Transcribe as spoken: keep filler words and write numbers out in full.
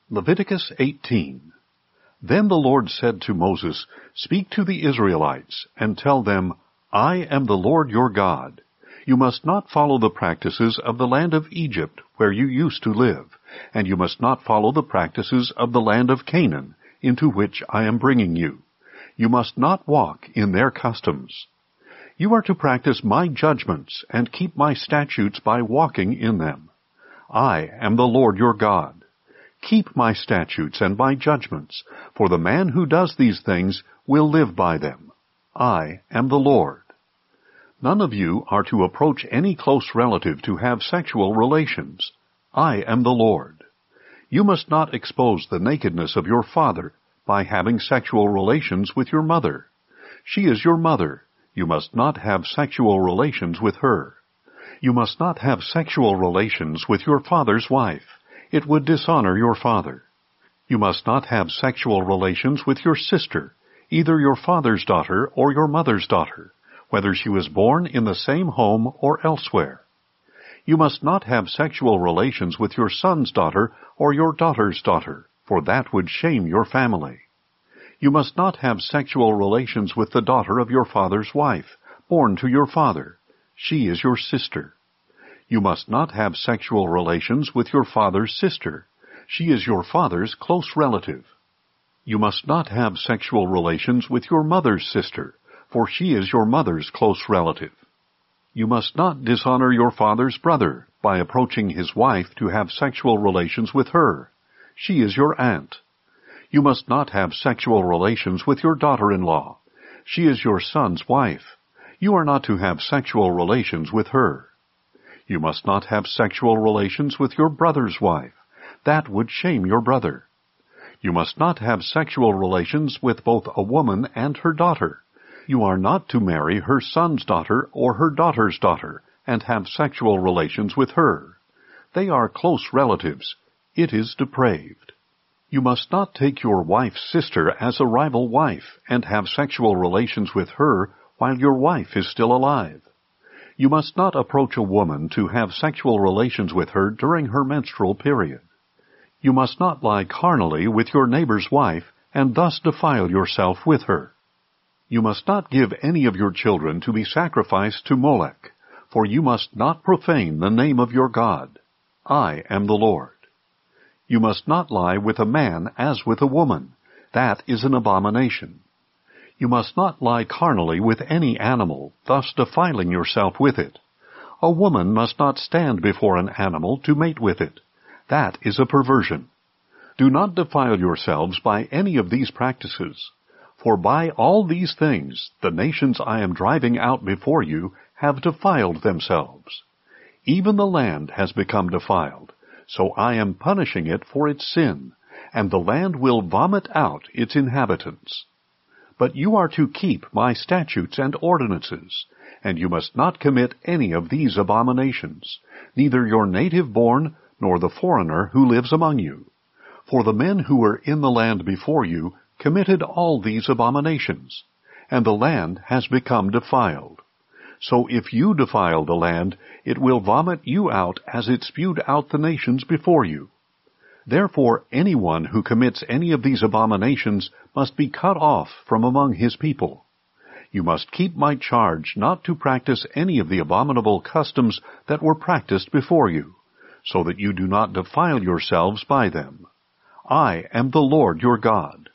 Leviticus eighteen. Then the Lord said to Moses, Speak to the Israelites, and tell them, I am the Lord your God. You must not follow the practices of the land of Egypt, where you used to live, and you must not follow the practices of the land of Canaan, into which I am bringing you. You must not walk in their customs. You are to practice my judgments, and keep my statutes by walking in them. I am the Lord your God. Keep my statutes and my judgments, for the man who does these things will live by them. I am the Lord. None of you are to approach any close relative to have sexual relations. I am the Lord. You must not expose the nakedness of your father by having sexual relations with your mother. She is your mother. You must not have sexual relations with her. You must not have sexual relations with your father's wife. It would dishonor your father. You must not have sexual relations with your sister, either your father's daughter or your mother's daughter, whether she was born in the same home or elsewhere. You must not have sexual relations with your son's daughter or your daughter's daughter, for that would shame your family. You must not have sexual relations with the daughter of your father's wife, born to your father. She is your sister. You must not have sexual relations with your father's sister. She is your father's close relative. You must not have sexual relations with your mother's sister, for she is your mother's close relative. You must not dishonor your father's brother by approaching his wife to have sexual relations with her. She is your aunt. You must not have sexual relations with your daughter-in-law. She is your son's wife. You are not to have sexual relations with her. You must not have sexual relations with your brother's wife. That would shame your brother. You must not have sexual relations with both a woman and her daughter. You are not to marry her son's daughter or her daughter's daughter and have sexual relations with her. They are close relatives. It is depraved. You must not take your wife's sister as a rival wife and have sexual relations with her while your wife is still alive. You must not approach a woman to have sexual relations with her during her menstrual period. You must not lie carnally with your neighbor's wife and thus defile yourself with her. You must not give any of your children to be sacrificed to Molech, for you must not profane the name of your God. I am the Lord. You must not lie with a man as with a woman. That is an abomination. You must not lie carnally with any animal, thus defiling yourself with it. A woman must not stand before an animal to mate with it. That is a perversion. Do not defile yourselves by any of these practices, for by all these things the nations I am driving out before you have defiled themselves. Even the land has become defiled, so I am punishing it for its sin, and the land will vomit out its inhabitants. But you are to keep my statutes and ordinances, and you must not commit any of these abominations, neither your native-born nor the foreigner who lives among you. For the men who were in the land before you committed all these abominations, and the land has become defiled. So if you defile the land, it will vomit you out as it spewed out the nations before you. Therefore anyone who commits any of these abominations must be cut off from among his people. You must keep my charge not to practice any of the abominable customs that were practiced before you, so that you do not defile yourselves by them. I am the Lord your God.